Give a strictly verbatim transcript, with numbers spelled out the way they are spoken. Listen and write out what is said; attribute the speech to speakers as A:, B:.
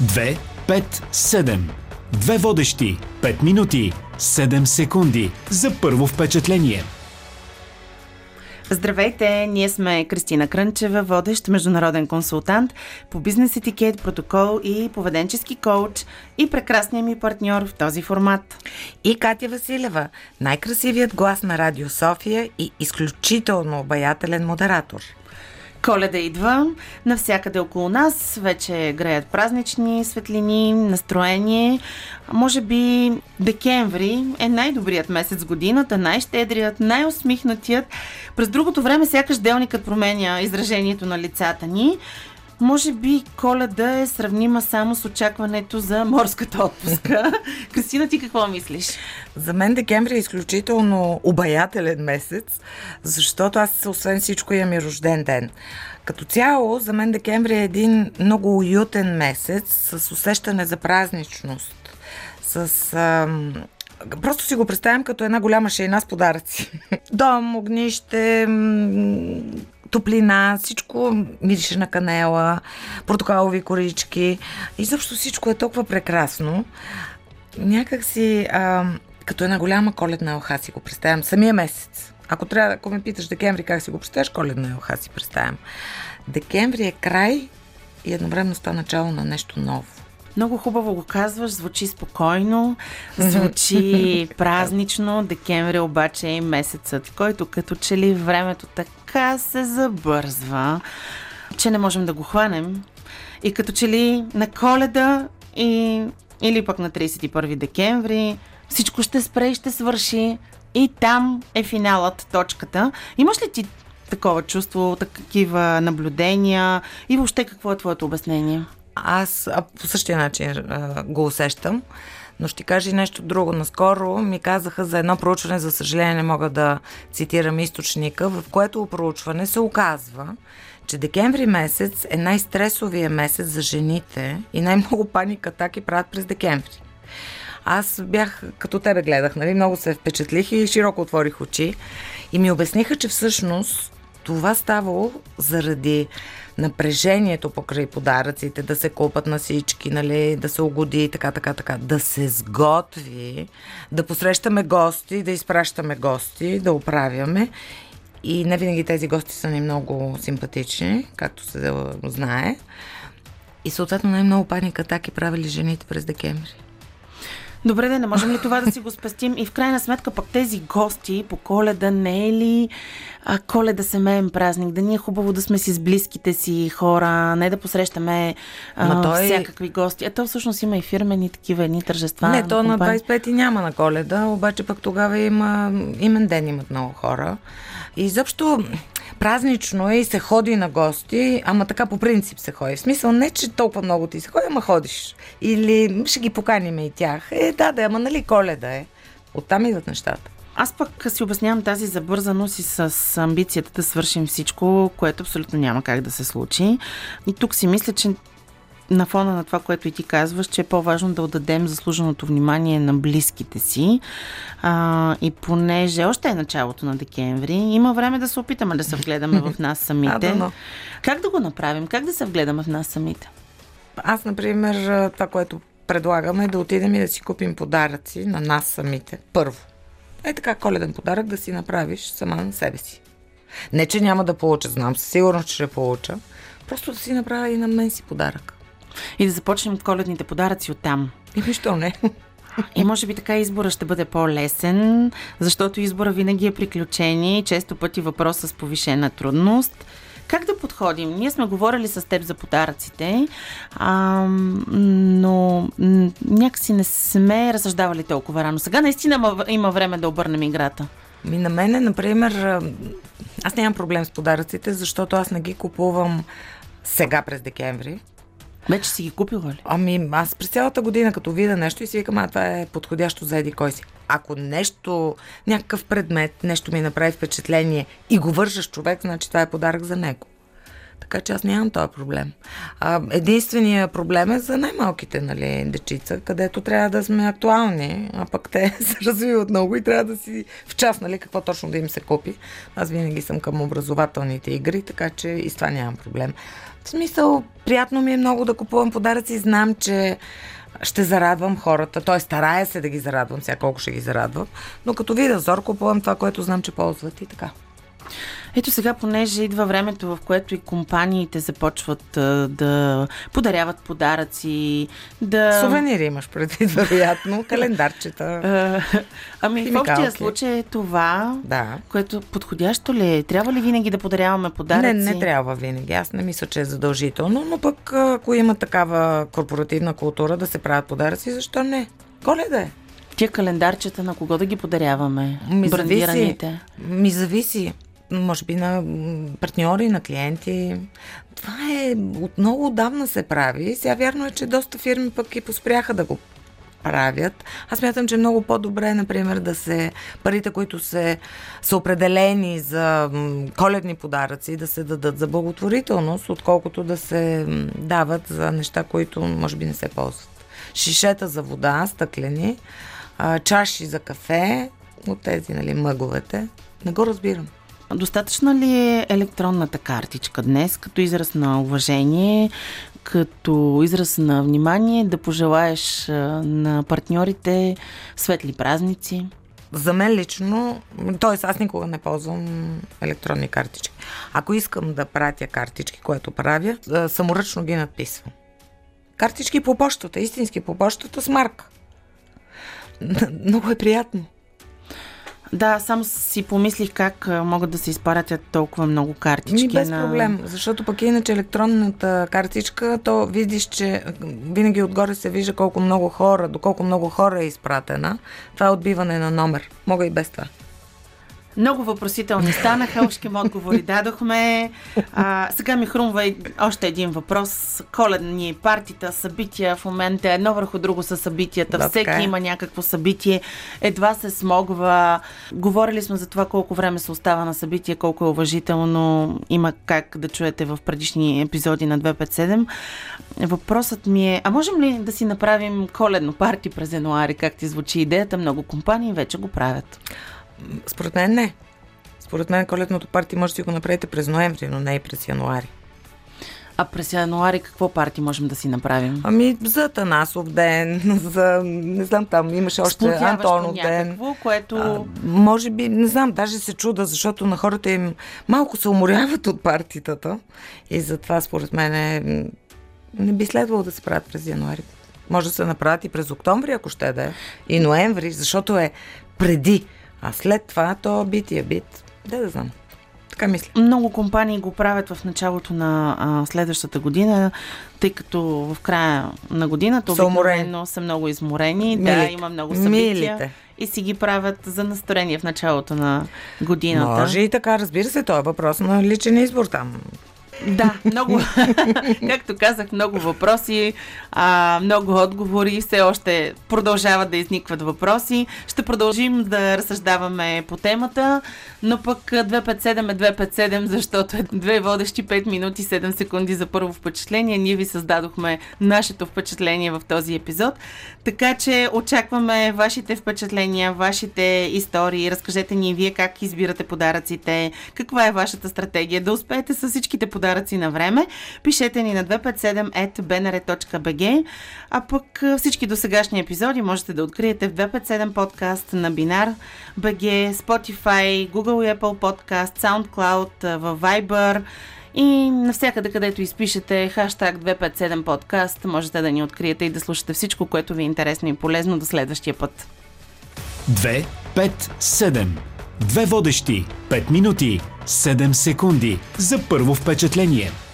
A: две, пет, седем. Две водещи, пет минути, седем секунди за първо впечатление.
B: Здравейте, ние сме Кристина Крънчева, водещ международен консултант по бизнес етикет, протокол и поведенчески коуч и прекрасният ми партньор в този формат.
C: И Катя Василева, най-красивият глас на Радио София и изключително обаятелен модератор.
B: Коледа идва, навсякъде около нас вече греят празнични светлини, настроение. Може би декември е най-добрият месец в годината, най-щедрият, най-усмихнатият. През другото време сякаш делникът променя изражението на лицата ни. Може би Коледа е сравнима само с очакването за морската отпуска. Кристина, ти какво мислиш?
C: За мен декември е изключително обаятелен месец, защото аз освен всичко имам и рожден ден. Като цяло, за мен декември е един много уютен месец с усещане за празничност. С... Ам... Просто си го представям като една голяма шейна с подаръци. Дом, огнище, топлина, всичко мирише на канела, портокалови корички. И защо всичко е толкова прекрасно. Някак си а, като една голяма коледна елха си го представям. Самия месец. Ако трябва, ако ме питаш декември как си го представяш, коледна елха си представям. Декември е край и едновременно ста начало на нещо ново.
B: Много хубаво го казваш, звучи спокойно, звучи празнично. Декември обаче е месецът, в който като че ли времето така се забързва, че не можем да го хванем. И като че ли на Коледа и, или пък на тридесет и първи декември всичко ще спре и ще свърши. И там е финалът, точката. Имаш ли ти такова чувство, такива наблюдения и въобще какво е твоето обяснение?
C: Аз по същия начин а, го усещам, но ще кажа и нещо друго. Наскоро ми казаха за едно проучване, за съжаление не мога да цитирам източника, в което проучване се оказва, че декември месец е най-стресовия месец за жените и най-много паник атаки правят през декември. Аз бях, като тебе гледах, нали, много се впечатлих и широко отворих очи и ми обясниха, че всъщност това ставало заради напрежението покрай подаръците, да се купат на всички, нали, да се угоди, така, така, така, да се сготви, да посрещаме гости, да изпращаме гости, да оправяме. И не винаги тези гости са ни много симпатични, както се знае. И съответно най-много паник атаки правили жените през декември.
B: Добре, да не можем ли това да си го спестим? И в крайна сметка пък тези гости по Коледа не е ли а, Коледа семеен празник? Да ни е хубаво да сме си с близките си хора, не да посрещаме а, той... всякакви гости. А то всъщност има и фирмени такива едни тържества.
C: Не, то на двадесет и пети няма на Коледа, обаче пък тогава има имен ден, имат много хора. И изобщо празнично е и се ходи на гости, ама така по принцип се ходи. В смисъл не, че толкова много ти се ходи, ама ходиш. Или ще ги поканим и тях. Е, да, да, ама нали Коледа е. Оттам идват нещата.
B: Аз пък си обяснявам тази забързаност и с амбицията да свършим всичко, което абсолютно няма как да се случи. И тук си мисля, че на фона на това, което и ти казваш, че е по-важно да отдадем заслуженото внимание на близките си. А, и понеже още е началото на декември, има време да се опитаме да се вгледаме в нас самите.
C: А, да,
B: как да го направим? Как да се вгледаме в нас самите?
C: Аз, например, това, което предлагаме е да отидем и да си купим подаръци на нас самите. Първо. Е така, коледен подарък да си направиш сама на себе си. Не, че няма да получа, знам със сигурност, че ще получа. Просто да си направя и на мен си подарък.
B: И да започнем коледните подаръци оттам.
C: И нищо не.
B: И може би така избора ще бъде по-лесен, защото избора винаги е приключение и често пъти въпрос с повишена трудност. Как да подходим? Ние сме говорили с теб за подаръците, а, но някакси не сме разсъждавали толкова рано. Сега наистина има време да обърнем играта.
C: Ми на мене, например, аз нямам проблем с подаръците, защото аз не ги купувам сега през декември.
B: Вече си ги купила ли?
C: Ами аз през цялата година, като видя нещо и си викам, а това е подходящо за еди кой си. Ако нещо, някакъв предмет, нещо ми направи впечатление и го вържа с човек, значи това е подарък за него. Така че аз нямам този проблем. А, единственият проблем е за най-малките, нали, дечица, където трябва да сме актуални, а пък те се развиват много и трябва да си в час, нали, какво точно да им се купи. Аз винаги съм към образователните игри, така че и с това нямам проблем. В смисъл, приятно ми е много да купувам подаръци, знам, че ще зарадвам хората, т.е. старая се да ги зарадвам, сега колко ще ги зарадвам, но като видя Зор, купувам това, което знам, че ползват и така.
B: Ето сега, понеже идва времето, в което и компаниите започват а, да подаряват подаръци, да...
C: Сувенири имаш предвид, вероятно, календарчета.
B: А, ами в общия случай е това,
C: да.
B: Което подходящо ли е? Трябва ли винаги да подаряваме подаръци?
C: Не, не трябва винаги. Аз не мисля, че е задължително, но пък ако има такава корпоративна култура да се правят подаръци, защо не? Коледа е.
B: Тия календарчета на кого да ги подаряваме?
C: Ми
B: брандираните?
C: Зависи. Ми зависи. Може би на партньори, на клиенти. Това е от много отдавна се прави. Сега вярно е, че доста фирми пък и поспряха да го правят. Аз мятам, че е много по-добре, например, да се парите, които се, са определени за коледни подаръци, да се дадат за благотворителност, отколкото да се дават за неща, които може би не се ползват. Шишета за вода, стъклени, чаши за кафе, от тези, нали, мъговете. Не го разбирам.
B: Достатъчна ли е електронната картичка днес, като израз на уважение, като израз на внимание, да пожелаеш на партньорите светли празници?
C: За мен лично, т.е. аз никога не ползвам електронни картички. Ако искам да пратя картички, което правя, саморъчно ги надписвам. Картички по почтата, истински по почтата с марка. Много е приятно.
B: Да, само си помислих как могат да се изпаратят толкова много картички.
C: Ми без
B: на...
C: проблем, защото пък иначе електронната картичка, то видиш, че винаги отгоре се вижда колко много хора, доколко много хора е изпратена. Това е отбиване на номер. Мога и без това.
B: Много въпросителни станаха, ушким отговори дадохме. А, сега ми хрумва и още един въпрос. Коледни партита, събития в момента, едно върху друго са събитията. Да, всеки е. Има някакво събитие. Едва се смогва. Говорили сме за това колко време се остава на събитие, колко е уважително. Има как да чуете в предишни епизоди на две пет седем. Въпросът ми е, а можем ли да си направим коледно парти през януари? Как ти звучи идеята? Много компании вече го правят.
C: Според мен не. Според мен коледното парти може да си го направите през ноември, но не и през януари.
B: А през януари какво парти можем да си направим?
C: Ами за Танасов ден, за, не знам, там имаше още Антонов ден.
B: Някакво, което...
C: А, може би, не знам, даже се чуда, защото на хората им малко се уморяват от партитата и затова според мен е, не би следвало да се правят през януари. Може да се направят и през октомври, ако ще да е, и ноември, защото е преди. А след това, то бит и е бит. Да, да знам. Така мисля.
B: Много компании го правят в началото на а, следващата година, тъй като в края на годината обикновено са много изморени. Милите. Да, има много събития. Милите. И си ги правят за настроение в началото на годината.
C: Може и така, разбира се, това е въпрос на личен избор там.
B: Да, много, както казах, много въпроси, а, много отговори, все още продължават да изникват въпроси. Ще продължим да разсъждаваме по темата, но пък две пет седем е две пет седем, защото е две водещи пет минути седем секунди за първо впечатление. Ние ви създадохме нашето впечатление в този епизод, така че очакваме вашите впечатления, вашите истории. Разкажете ни вие как избирате подаръците, каква е вашата стратегия да успеете с всичките подаръци на време. Пишете ни на две пет седем ет би ен ар точка би джи, а пък всички досегашни епизоди можете да откриете в две пет седем подкаст на Бинар точка би джи, Spotify, Google и Apple Podcast, SoundCloud, в Viber и навсякъде, където изпишете хаштаг две пет седем подкаст, можете да ни откриете и да слушате всичко, което ви е интересно и полезно до следващия път.
A: две пет седем. Две водещи, пет минути, седем секунди за първо впечатление.